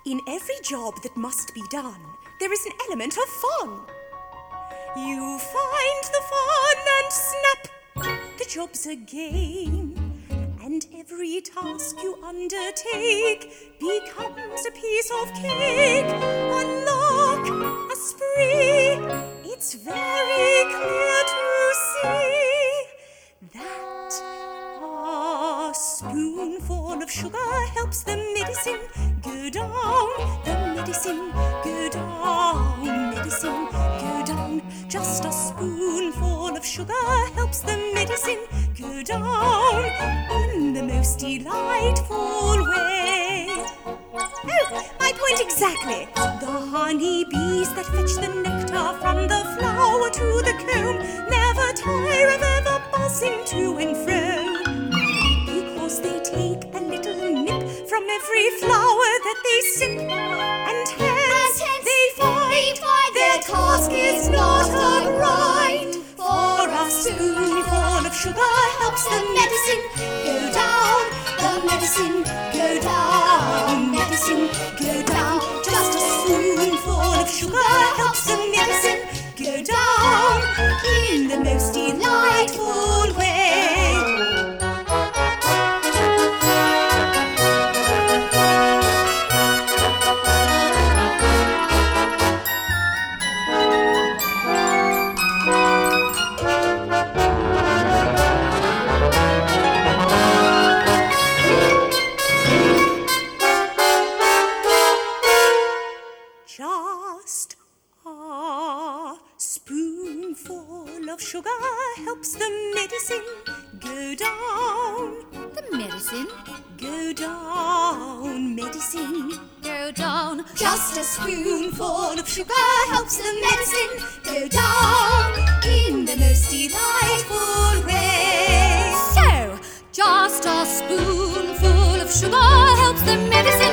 In every job that must be done, there is an element of fun. You find the fun and snap, the job's a game. And every task you undertake becomes a piece of cake. Unlock a spree, it's very clear to see that a spoonful of sugar helps the medicine go down. The medicine go down, medicine go down. Just a spoonful of sugar helps the medicine go down in the most delightful way. Oh, my point exactly. The honey bees that fetch the nectar from the flower to the comb never tire of ever buzzing to and fro, because they take a little nip from every flower that they sip, and hence they find their task is not a grind. For a spoonful of sugar helps the medicine go down. The medicine go down, medicine go down. Just a spoonful of sugar helps the medicine go down in the most delightful way. Just a spoonful of sugar helps the medicine go down. The medicine Go down, medicine go down. Just a spoonful of sugar helps the medicine go down in the most delightful way. So, just a spoonful of sugar helps the medicine